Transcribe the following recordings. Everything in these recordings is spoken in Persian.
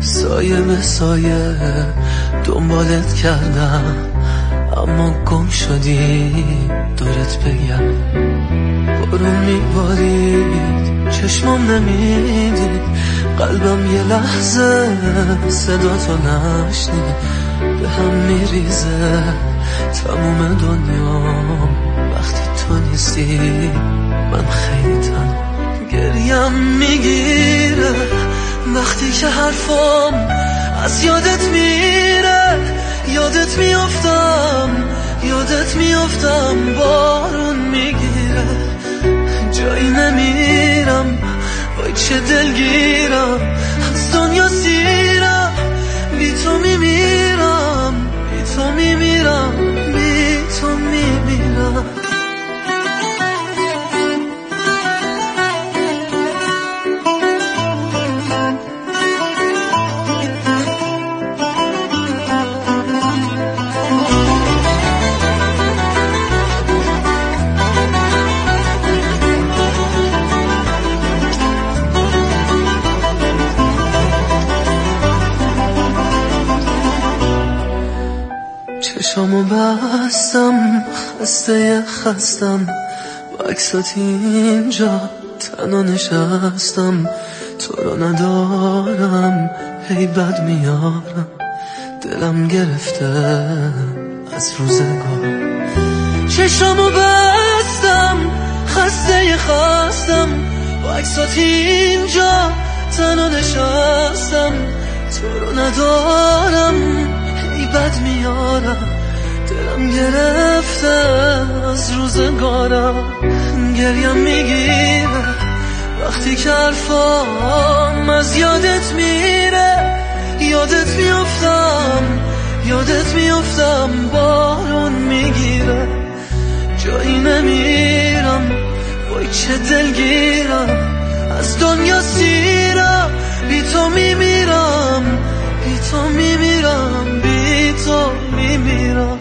سایه به سایه دنبالت کردم، اما گم شدی دورت بگم. بارون میبارید چشمام نمیدید، قلبم یه لحظه صدا تو نشنید. به هم میریزه تموم دنیا وقتی تو نیستی، من خیلی تنها. گریم میگیره وقتی که حرفام از یادت میره، یادت میافتم بارون میگیره. جایی نمیرم وای چه دلگیرم، از دنیا سیرم، بی تو میمیرم، بی تو میمیرم، بی تو میمیرم. چشامو بستم خستم، با عکسات اینجا تنها نشستم. تو رو ندارم هی بد میارم، دلم گرفته از روزگار. چشامو بستم خستم، با عکسات اینجا تنها نشستم. تو رو ندارم هی بد میارم، دلم گرفته از روزگارم. گریم میگیره وقتی که حرفام از یادت میره، یادت میافتم بارون میگیره. جایی نمیرم وای چه دلگیرم، از دنیا سیرم، بی تو میمیرم، بی تو میمیرم، بی تو میمیرم.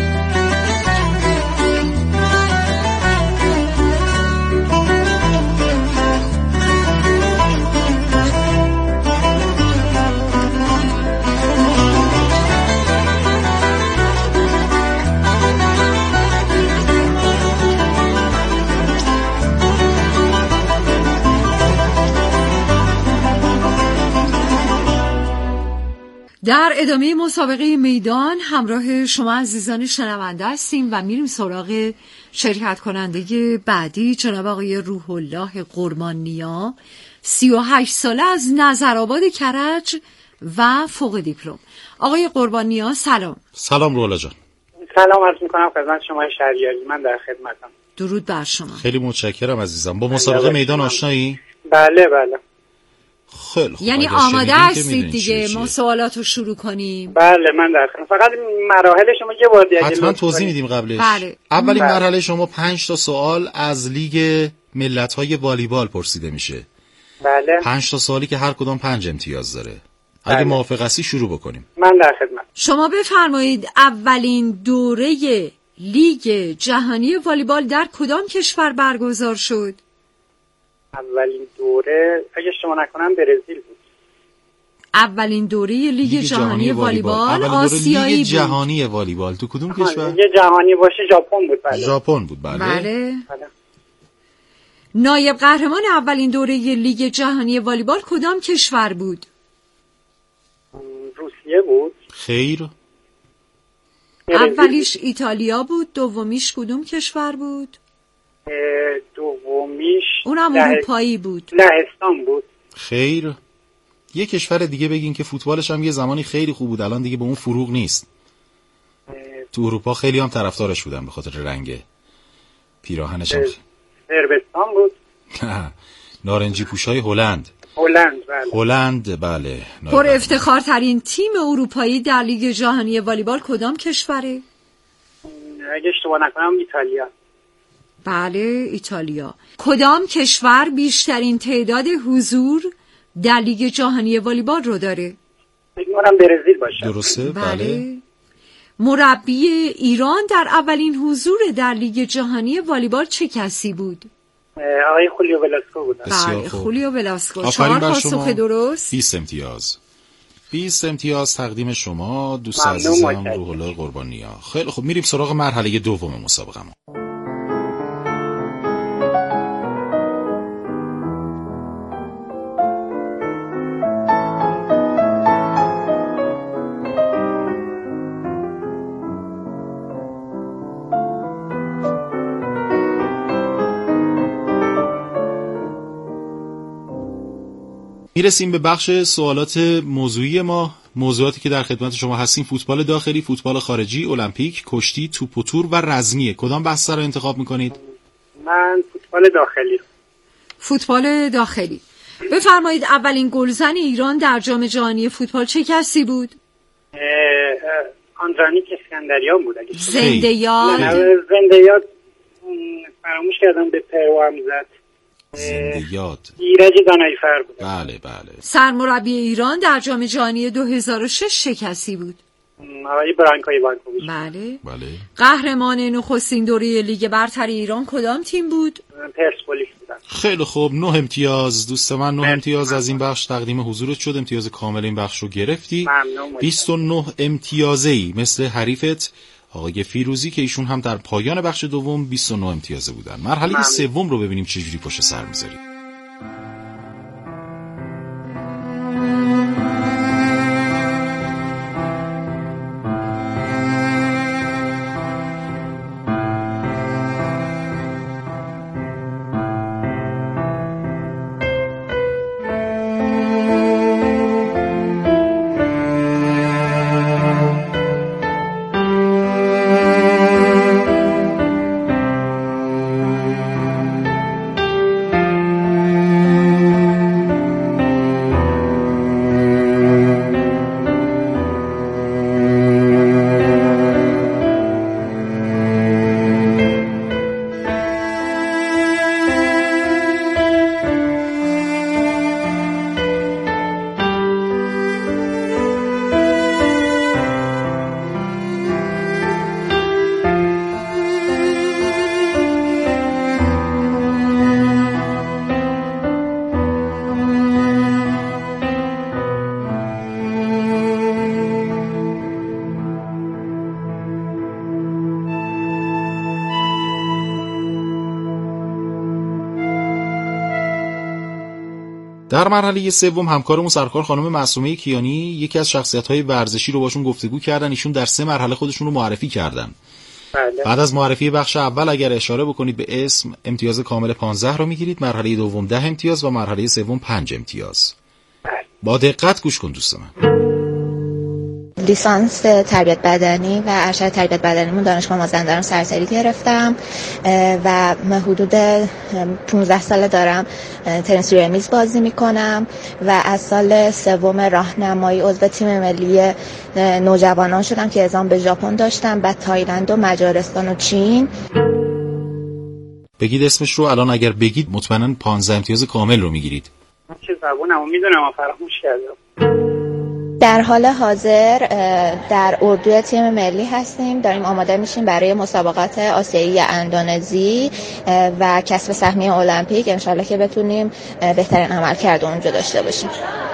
در ادامه مسابقه میدان همراه شما عزیزان شنونده هستیم و میریم سراغ شرکت کننده بعدی، جناب آقای روح الله قربان‌نیا، 38 ساله از نظرآباد کرج و فوق دیپلم. آقای قربان‌نیا سلام. سلام روح الله جان. سلام عرض می‌کنم خدمت شما شهریاری، من در خدمتم. درود بر شما. خیلی متشکرم عزیزم. با مسابقه میدان آشنایی؟ بله. خیلی خوب. یعنی آماده هستید دیگه ما سوالاتو شروع کنیم؟ بله من در خدمت. فقط مراحل شما یه بار دیگه حتما توضیح میدیم قبلش. بله. اولین مرحله شما 5 تا سوال از لیگ ملت‌های والیبال پرسیده میشه. بله. 5 تا سوالی که هر کدام 5 امتیاز داره. اگه موافق هستی شروع بکنیم. من در خدمت. شما بفرمایید اولین دوره لیگ جهانی والیبال در کدام کشور برگزار شد؟ اولین دوره اگه اشتباه نکنم برزیل بود. اولین دوره لیگ جهانی والیبال آسیایی بود. لیگ جهانی والیبال تو کدوم کشور؟ لیگ جهانی باشه ژاپن بود. بله. ژاپن بود. بله. نایب قهرمان اولین دوره لیگ جهانی والیبال کدام کشور بود؟ روسیه بود. خیر. اولیش ایتالیا بود، دومیش کدوم کشور بود؟ دومیش اونم اروپایی بود. لهستان بود. خیر. یه کشور دیگه بگین که فوتبالش هم یه زمانی خیلی خوب بود، الان دیگه به اون فروغ نیست. تو اروپا خیلی هم طرفدارش بودن به خاطر رنگ پیراهنش. صربستان بود. نارنجی پوشای هلند. هلند بله. پر افتخار ترین تیم اروپایی در لیگ جهانی والیبال کدام کشوره؟ اگه اشتباه نکنم ایتالیا. بله ایتالیا. کدام کشور بیشترین تعداد حضور در لیگ جهانی والیبال رو داره؟ فکر می‌کنم برزیل باشه. درسته؟ بله. مربی ایران در اولین حضور در لیگ جهانی والیبال چه کسی بود؟ آقای خولیو ولاسکو بود. بله خولیو ولاسکو. 4 پاسخ درست. 20 امتیاز. 20 امتیاز تقدیم شما دوست عزیزم روح الله قربانیا. خیلی خب میریم سراغ مرحله دوم مسابقه‌مون. میرسیم به بخش سوالات موضوعی ما. موضوعاتی که در خدمت شما هستیم فوتبال داخلی، فوتبال خارجی، المپیک، کشتی، توپ و تور و رزمیه. کدام بحث رو انتخاب میکنید؟ من فوتبال داخلی. فوتبال داخلی. بفرمایید اولین گلزن ایران در جام جهانی فوتبال چه کسی بود؟ آندرانیک اسکندریان بود. زنده یاد فراموش کردم به پرو هم زد. زنده یاد ایرج دانایفر بود. بله. سرمربی ایران در جام جهانی 2006 چه کسی بود؟ آقای برانکو ایوانکوویچ. بله. قهرمان نخستین دوره لیگ برتر ایران کدام تیم بود؟ پرسپولیس بودن. خیلی خوب، 9 امتیاز دوست من. 9 امتیاز از این بخش تقدیم حضورت شد. امتیاز کامل این بخش رو گرفتی. 29 امتیازی مثل حریفت آقای فیروزی که ایشون هم در پایان بخش دوم 29 امتیازه بودن. مرحله سوم رو ببینیم چجوری پشت سر میذاری. در مرحله سوم همکارمون سرکار خانم معصومه کیانی یکی از شخصیت‌های ورزشی رو باشون گفتگو کردن. ایشون در 3 مرحله خودشون رو معرفی کردن. بله. بعد از معرفی بخش اول اگر اشاره بکنید به اسم، امتیاز کامل 15 رو میگیرید. مرحله دوم 10 امتیاز و مرحله سوم 5 امتیاز. بله. با دقت گوش کن دوست من. لیسانس تربیت بدنی و ارشد تربیت بدنیمون دانشگاه مازندران سرسری گرفتم و حدود 15 ساله دارم تنیس روی میز بازی میکنم و از سال سوم راهنمایی عضو تیم ملی نوجوانان شدم که اعزام به ژاپن داشتم، بعد تایلند و مجارستان و چین. بگید اسمش رو الان اگر بگید مطمئنا 15 امتیاز کامل رو میگیرید. چه زبونمو میدونم فراموش کردم. در حال حاضر در اردوی تیم ملی هستیم، داریم آماده میشیم برای مسابقات آسیایی اندونزی و کسب سهمیه المپیک. انشالله که بتونیم بهترین عملکرد اونجا داشته باشیم.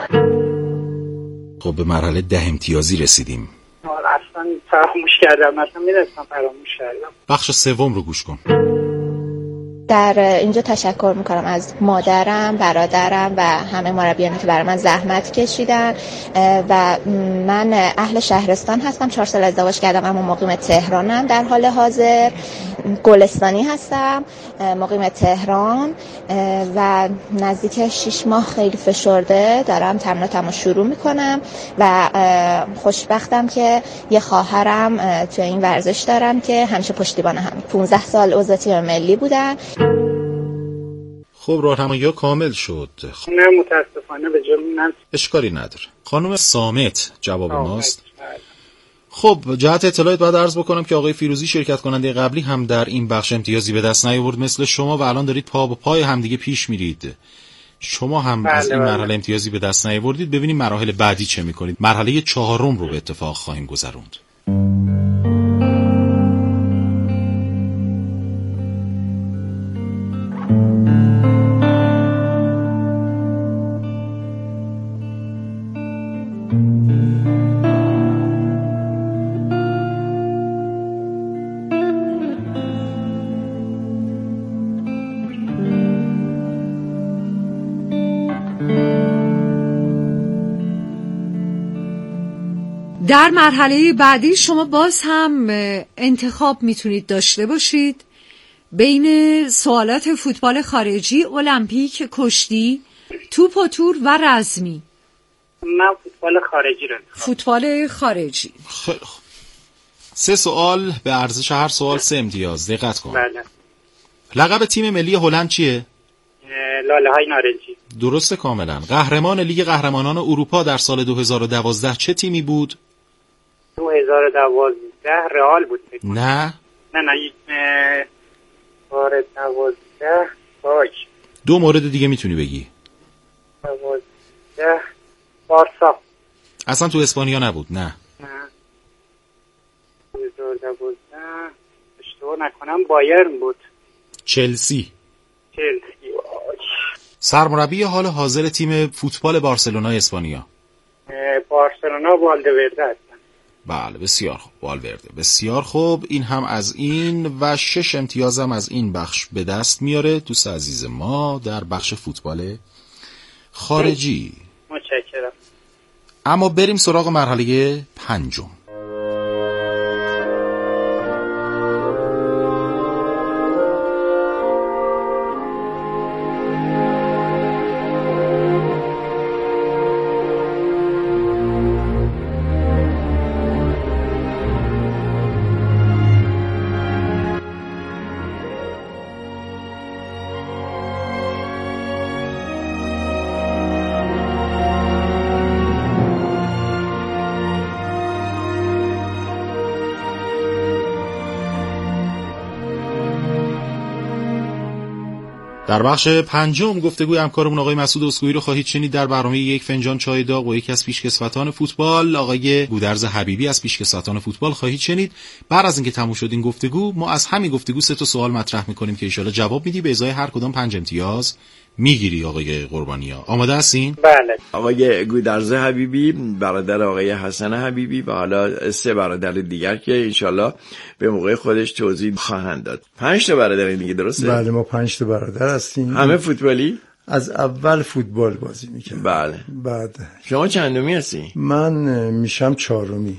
خب به مرحله 10 امتیازی رسیدیم. اصلا فراموش کردم، اصلا میرسم فراموش کردم. بخش سوم رو گوش کن. در اینجا تشکر میکنم از مادرم، برادرم و همه مربیانی که برای من زحمت کشیدن و من اهل شهرستان هستم. 4 سال ازدواج کردم اما مقیم تهرانم. در حال حاضر گلستانی هستم، مقیم تهران و نزدیک 6 ماه خیلی فشرده دارم تمریناتمو شروع میکنم و خوشبختم که یه خواهرم تو این ورزش دارم که همیشه پشتیبان هم. 15 سال عضو تیم ملی بودن. خب راهنمایی کامل شد. نه متاسفانه به جرم من اشکالی نداره. خانم صامت جواب ماست. خب جهت اطلاعات باید عرض بکنم که آقای فیروزی شرکت کننده قبلی هم در این بخش امتیازی به دست نیاورد مثل شما و الان دارید پا به پای همدیگه پیش میرید. شما هم از این مرحله امتیازی به دست نیاوردید. ببینیم مراحل بعدی چه میکنید. مرحله 4 رو به اتفاق خواهیم گذروند. در مرحله بعدی شما باز هم انتخاب میتونید داشته باشید بین سوالات فوتبال خارجی، المپیک، کشتی، توپ و تور و رزمی. من فوتبال خارجی رو انتخاب. فوتبال خارجی. خیلی خوب. 3 سوال به ارزش هر سوال 3 امتیاز. دقت کن. بله. لقب تیم ملی هلند چیه؟ لاله های نارنجی. درسته کاملا. قهرمان لیگ قهرمانان اروپا در سال 2012 چه تیمی بود؟ 2012 رئال بود. نه 2012 باش. 2 مورد دیگه میتونی بگی. 2012 بارسا. اصلا تو اسپانیا نبود. نه 2012 اشتباه نکنم بایرن بود. چلسی. سرمربی حال حاضر تیم فوتبال بارسلونا اسپانیا. بارسلونا والورده هستن. بله بسیار خوب. والورده. بسیار خوب. این هم از این و 6 امتیاز هم از این بخش به دست میاره دوست عزیز ما در بخش فوتبال خارجی. متشکرم. اما بریم سراغ مرحله 5. در بخش 5 گفتگوی همکارمون آقای مسعود اسکوئی رو خواهید شنید در برنامه یک فنجان چای داغ و یکی از پیشکسوتان فوتبال آقای گودرز حبیبی از پیشکسوتان فوتبال خواهید شنید. بعد از اینکه تموم شد این گفتگو ما از همین گفتگو 3 تا سوال مطرح می‌کنیم که ان شاءالله جواب میدی، به ازای هر کدام 5 امتیاز میگیری. آقای قربانیا آماده هستین؟ بله. آقای گودرز حبیبی برادر آقای حسن حبیبی و حالا 3 برادر دیگر که انشالله به موقع خودش توضیح خواهند داد. 5 تا برادر دیگه درسته؟ بله ما 5 تا برادر هستیم. همه فوتبالی؟ از اول فوتبال بازی میکردم. بله. بعد شما چندمی هستی؟ من میشم 4می.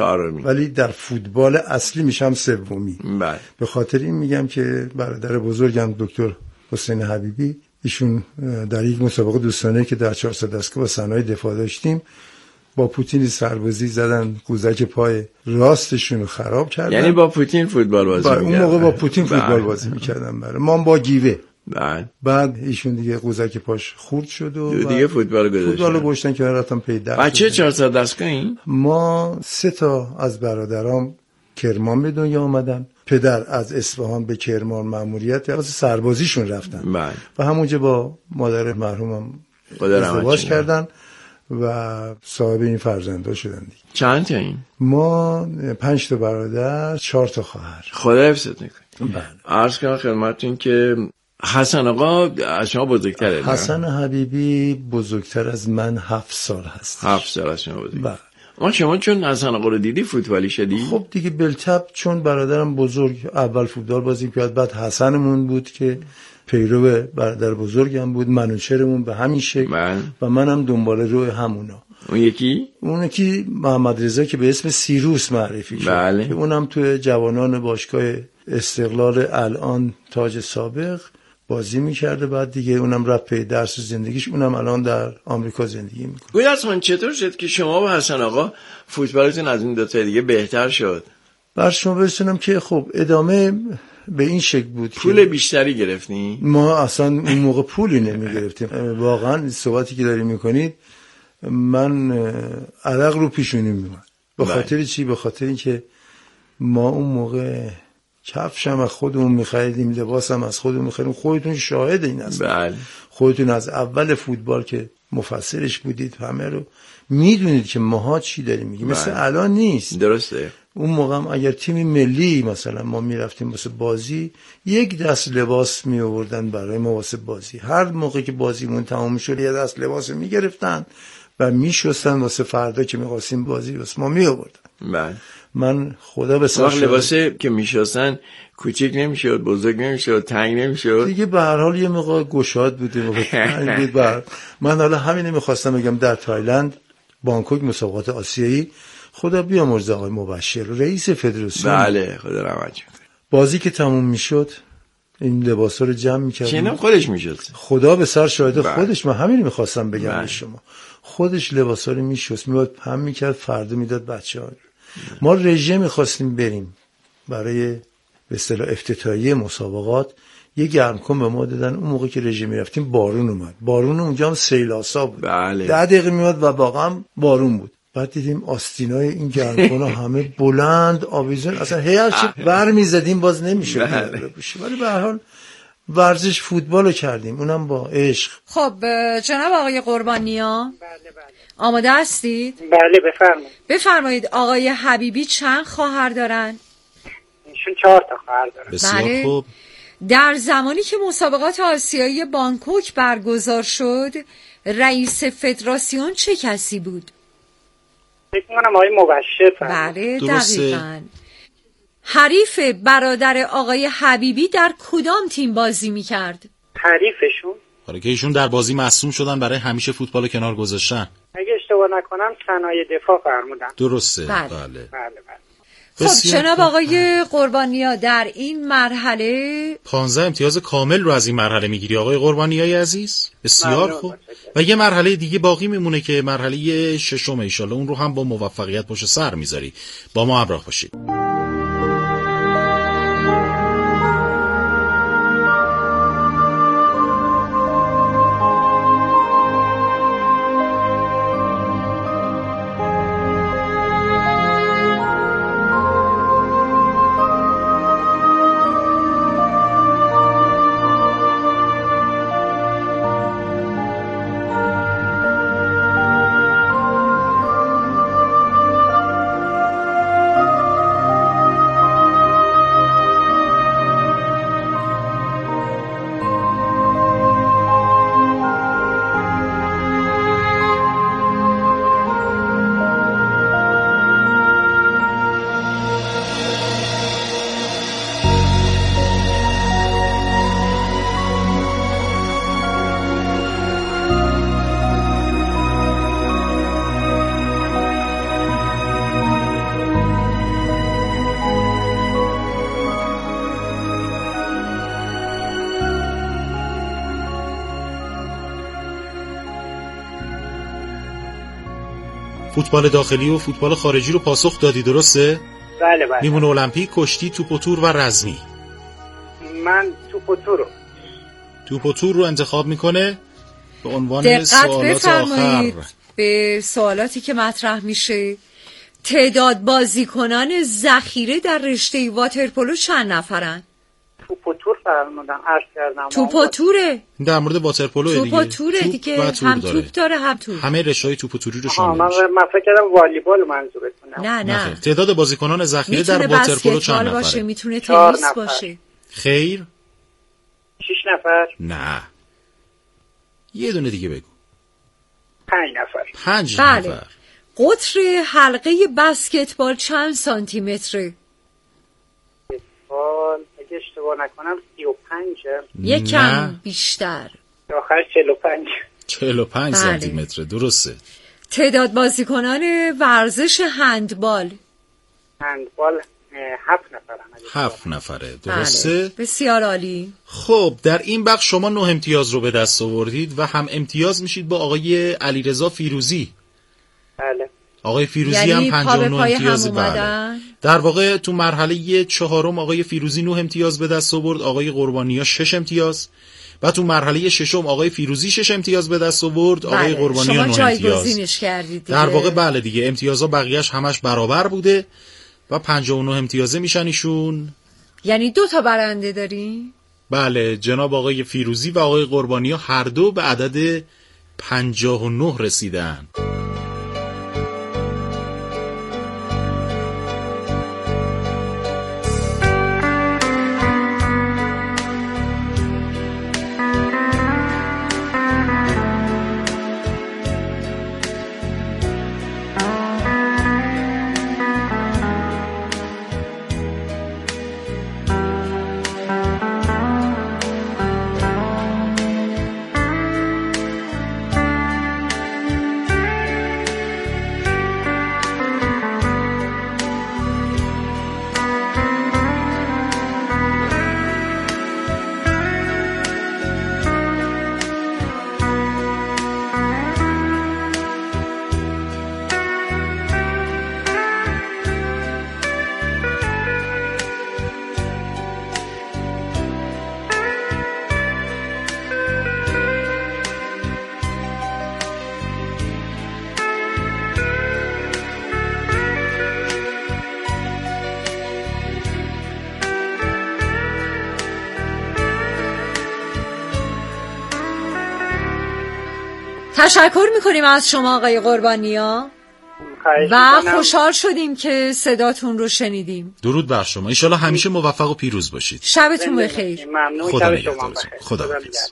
ولی در فوتبال اصلی میشم 3. بله. به خاطر این میگم که برادر بزرگم دکتر حسین حبیبی ایشون در یک مسابقه دوستانه که در 400 دستگاه با صنایع دفاع داشتیم با پوتین سربازی زدن قوزک پای راستشون رو خراب کردن. یعنی با پوتین فوتبال بازی می‌کردن. اون موقع با پوتین فوتبال بازی می‌کردن. ما با گیوه. بعد ایشون دیگه قوزک پاش خورد شد و دیگه فوتبال گذاشتن. فوتبالو گذاشتن که رفتن پی درس. بچه 400 دستگاهی؟ ما 3 تا از برادرام کرمان به دنیا آمدن. پدر از اصفهان به کرمان مأموریت واسه سربازیشون رفتن. و همونجا با مادر مرحومم ازدواج کردن و صاحب این فرزندا شدن دیگه. چند تا این؟ ما 5 تا برادر، 4 تا خواهر. خدا حفظت میکنه. عرض کنم خدمتتون که حسن آقا از شما بزرگتره. حسن حبیبی بزرگتر از من 7 سال هست. 7 سال از شما بزرگتر. شما چون حسن آقا رو دیدی فوتبالی شدی؟ خب دیگه بلتب چون برادرم بزرگ اول فوتبال بازی کرد، بعد حسنمون بود که پیرو برادر بزرگم بود، منوچهرمون به همین شکل و منم دنباله روی همونا. اون یکی محمد رضا که به اسم سیروس معرفی شد که اونم توی جوانان باشگاه استقلال الان تاج سابق بازی میکرده. بعد دیگه اونم رفت پی درس زندگیش، اونم الان در آمریکا زندگی میکنه. گودرز چطور شد که شما و حسن آقا فوتبالتون از این 2 تا دیگه بهتر شد؟ بر شما برسونم که خب ادامه به این شکل بود. پول بیشتری گرفتین؟ ما اصلا اون موقع پولی نمیگرفتیم. واقعا صحبتی که داری میکنید من عرق رو پیشونی میومد. به خاطر چی؟ به خاطر اینکه ما اون موقع کفشم از خودمون می‌خریدیم، لباسم از خودمون می‌خریدیم. خودتون شاهد این هستید. خودتون از اول فوتبال که مفسرش بودید همه رو میدونید که ماها چی داریم میگیم. مثل الان نیست. درسته. اون موقع هم اگر تیم ملی مثلا ما میرفتیم واسه بازی 1 دست لباس می آوردن برای ما واسه بازی. هر موقع که بازیمون تمام شد 1 دست لباس میگرفتن و میشستن واسه فردا که می‌خواستیم بازی واسه ما میآوردن. بله. من خدا به سر لباسه که میشستن کوچیک نمیشد، بزرگ نمیشد، تنگ نمیشد دیگه. به هر حال یه موقع گشاد بوده تنگ بود. من حالا همین می‌خواستم بگم در تایلند بانکوک مسابقات آسیایی، خدا بیامرزه آقای مبشر رئیس فدراسیون، بله خدا رحمت کنه، بازی که تموم میشد این لباسا رو جمع می‌کرد، چنم خودش میشد. خدا به سر شاهد خودش. من همین می‌خواستم بگم به شما، خودش لباسا رو میشست، میاد پم می‌کرد، فردا میداد بچه‌ها. ما رژه می‌خواستیم بریم برای به اصطلاح افتتاحیه مسابقات، یه گرمکن به ما دادن. اون موقع که رژه می‌رفتیم بارون اومد، بارون اونجا هم سیلاسا بود. بله. 10 دقیقه میاد و واقعا بارون بود. بعد دیدیم آستینای این گرمکن‌ها همه بلند آویزون، اصلا هر چی برمی‌زدیم باز نمی‌شد بپوشیم. ولی به هر حال ورزش فوتبال رو کردیم، اونم با عشق. خب جناب آقای قربانیا، بله بله. آماده هستید؟ بله بفرمایید. بفرمایید آقای حبیبی چند خواهر دارن؟ ایشون 4 تا خواهر دارن. بسیار بله. خوب. در زمانی که مسابقات آسیایی بانکوک برگزار شد، رئیس فدراسیون چه کسی بود؟ فکر می‌کنم آقای مبشر. بله درسته. دقیقاً. حریف برادر آقای حبیبی در کدام تیم بازی می‌کرد؟ حریفشون؟ آره که ایشون در بازی مصدوم شدن، برای همیشه فوتبال کنار گذاشتن. اگه اشتباه نکنم صنایع دفاع فرمودن. درسته. بله. بله. بله بله. خب جناب آقای قربانیا، در این مرحله 15 امتیاز کامل رو از این مرحله میگیری آقای قربانیای عزیز. بسیار خوب. و یه مرحله دیگه باقی میمونه که مرحله ششم، ان شاءالله اون رو هم با موفقیت پشت سر میذاری. با ما همراه باشید. فوتبال داخلی و فوتبال خارجی رو پاسخ دادی، درسته؟ بله بله. میمونه المپیک، کشتی، توپ و تور و رزمی. من توپ و تور رو انتخاب میکنه به عنوان سوالات آخر. به سوالاتی که مطرح میشه. تعداد بازیکنان ذخیره در رشته واترپولو چند نفرن؟ توپ و تور فرمودم، عرض کردم. توپ و توره. در مورد واترپولو دیگه. توپ و توره دیگه، هم توپ داره هم تور. همه رشته‌های توپ و توری رو شامل میشه. من فکر کردم والیبال منظورتونه. نه. تعداد بازیکنان ذخیره در واترپولو چند نفره؟ باشه، میتونه تنیس باشه. خیر. 6 نفر. نه. یه دونه دیگه بگو. 5 نفر. 5 بله. نفر. قطر حلقه بسکتبال چند سانتی متره؟ اگه اشتباه نکنم 35. یکم بیشتر. آخر 45. 45 سانتی متر، درسته. تعداد بازیکنان ورزش هندبال 7 نفر. 7 نفره، درسته. بله. بسیار عالی. خب در این بخش شما 9 امتیاز رو به دست آوردید و هم امتیاز میشید با آقای علیرضا فیروزی. بله. آقای فیروزی هم 59 امتیاز. بله. در واقع تو مرحله 4 آقای فیروزی 9 امتیاز به دست آورد، آقای قربانیا 6 امتیاز. و تو مرحله 6 آقای فیروزی 6 امتیاز به دست آورد، آقای قربانیا 9 امتیاز. شما جایگزینش کردید دیگه. در واقع بله دیگه، امتیازها بقیه‌اش همش برابر بوده و 59 امتیازه میشن ایشون. یعنی 2 تا برنده داریم؟ بله، جناب آقای فیروزی و آقای قربانیا هر دو به عدد 59 رسیدن. تشکر میکنیم از شما آقای قربانیا و خوشحال شدیم که صداتون رو شنیدیم. درود بر شما، انشالله همیشه موفق و پیروز باشید. شبتون بخیر. ممنون. خدا نگهدارتون. خدا حافظ.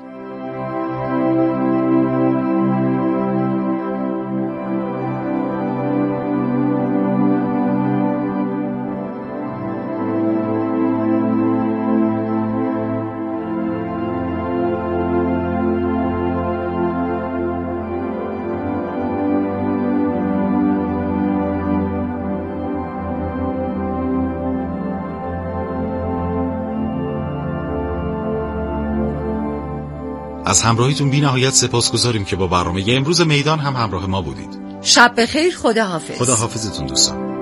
از همراهیتون بی نهایت سپاسگزاریم که با برنامه امروز میدان هم همراه ما بودید. شب بخیر. خدا حافظ. خدا حافظتون دوستان.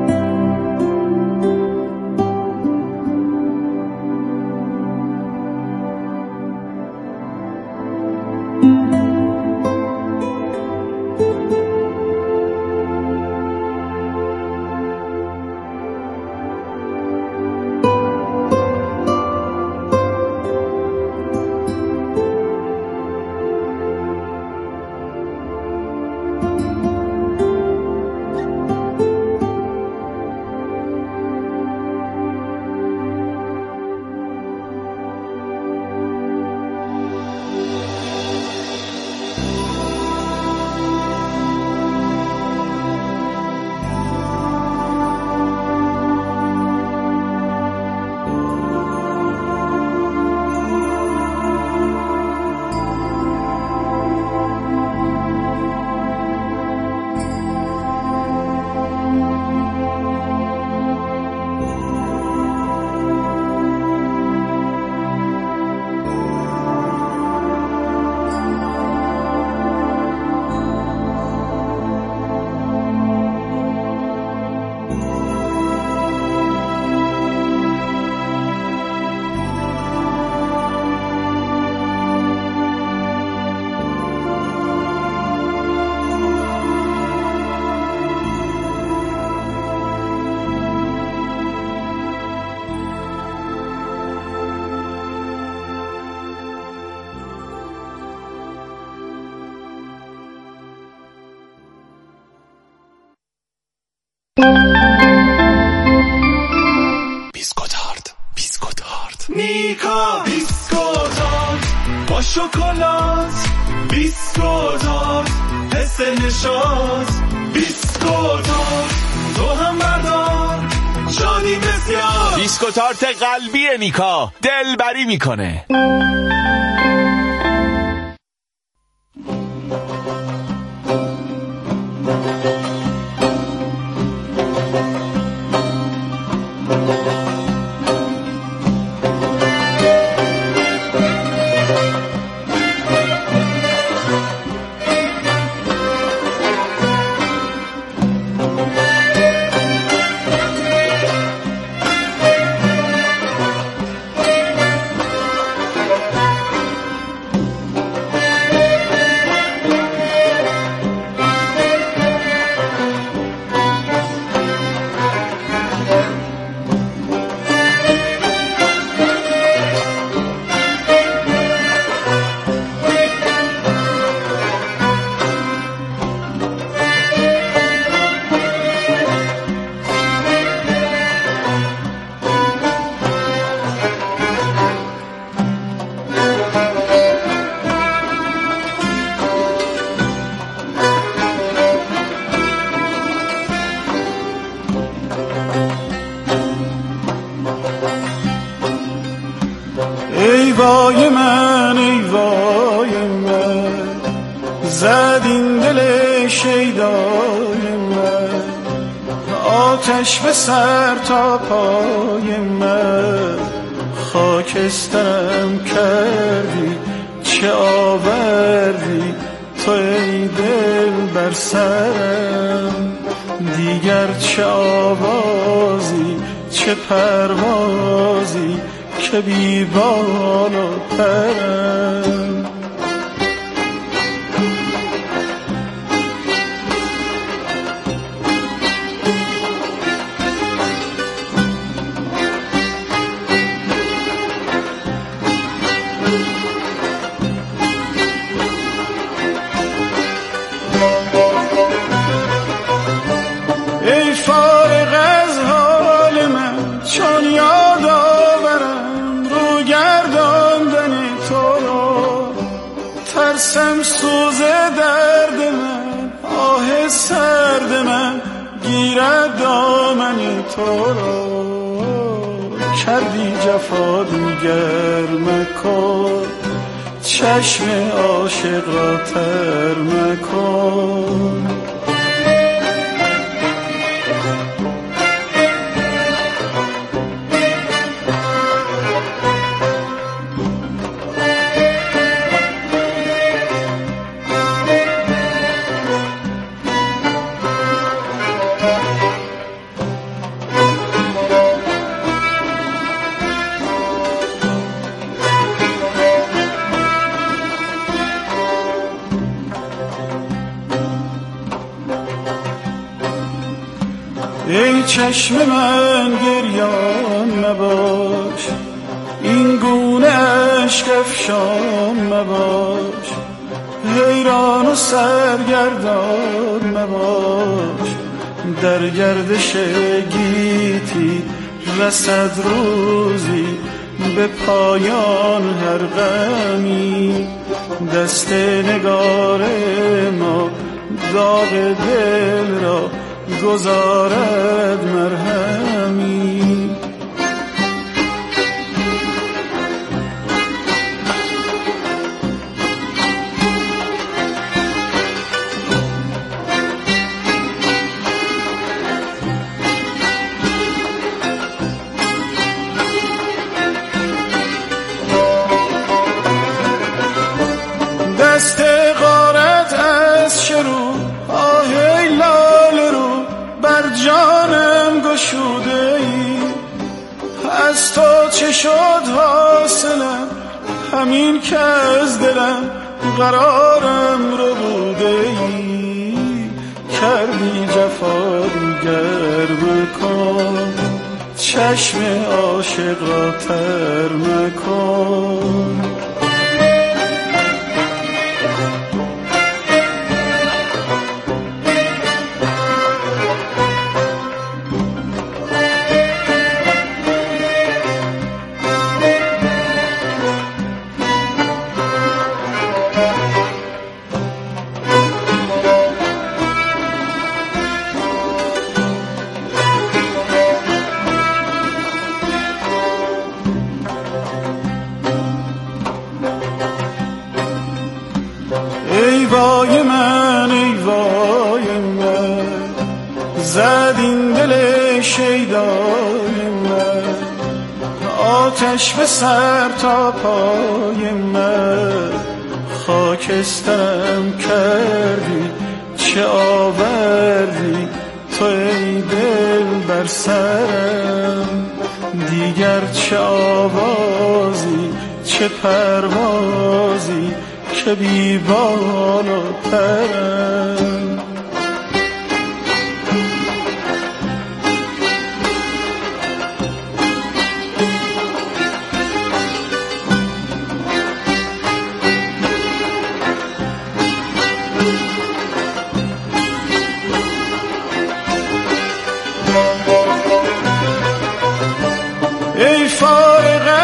میکا بیسکوتارد با شکلات، بیسکوتارد حس نشاط، بیسکوتارد تو هم بردار شادی بسیار. بیسکوتارد قلبی میکا دلبری میکنه. ای وای من زد این دل شیدای من، آتش به سر تا پای من، خاکسترم کردی چه آوردی تو ای دل بر سرم، دیگر چه آوازی چه پروازی که بی بال و پرم. ای فارغ از حال من چون یاد آورم رو گرداندن تو را، ترسم سوز درد من آه سرد من گیرد دامن تو را. کردی جفا دیگر مکن، چشم عاشق را تر مکن. ای چشم من گریان مباش، این گونه اشک افشان مباش، حیران و سرگردان مباش. در گردش گیتی رسد روزی به پایان هر غمی، دست نگار ما داغ دل را گذارد مرهمی. دست غارت از شروع آه لاله رو بر جانم گشوده ای، از تو چه شد حاصلم همین که از دلم قرارم رو بوده ای. کردی جفا دیگر مکن، چشم عاشق را تر مکن. ای وای من ای وای من، زد این دل شیدای من آتش به سر تا پای من. خاکسترم کردی چه آوردی تو ای دل بر سرم، دیگر چه آوازی چه پروازی که بی بال و پرم. ای فارغ